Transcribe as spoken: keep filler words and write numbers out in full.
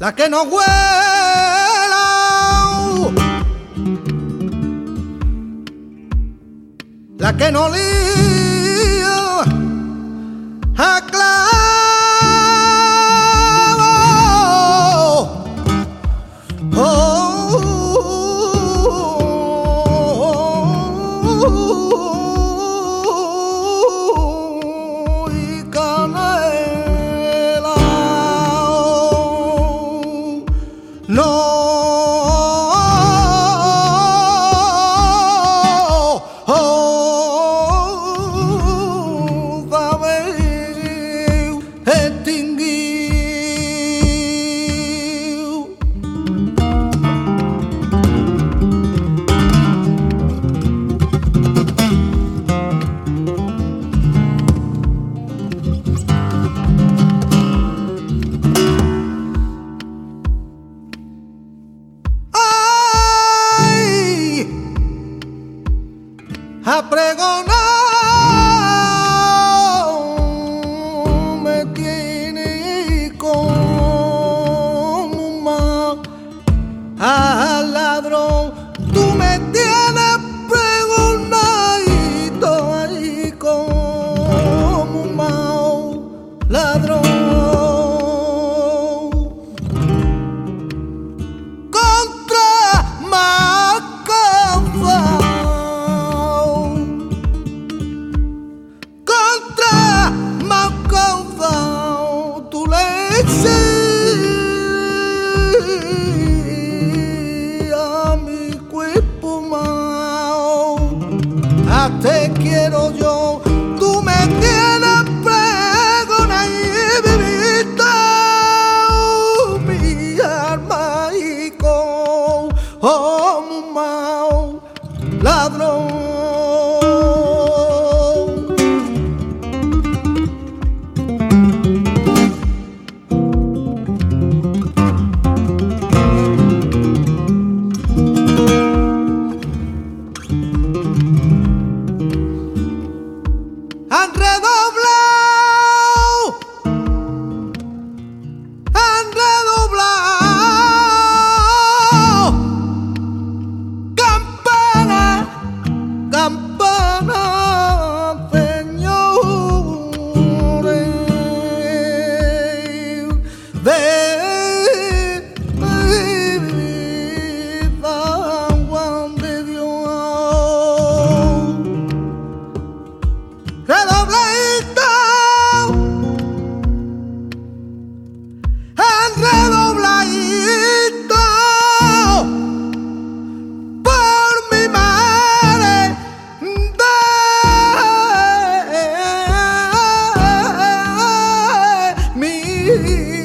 la que no huela, la que no lía a clavo. Oh, y canela, no. A pregonar me tiene como un mal al ladrón. Tú me tienes pregonadito ahí como un mal ladrón. Contra Macafa, tú le dices a mi cuerpo mao, a te quiero yo, tú me tienes pregona y viviste mi alma y con oh, mao, ladrón. Han redoblado, han redoblado, campana, campana, señores, de San Juan de Dios. Redobladito, en redobladito, por mi madre de mi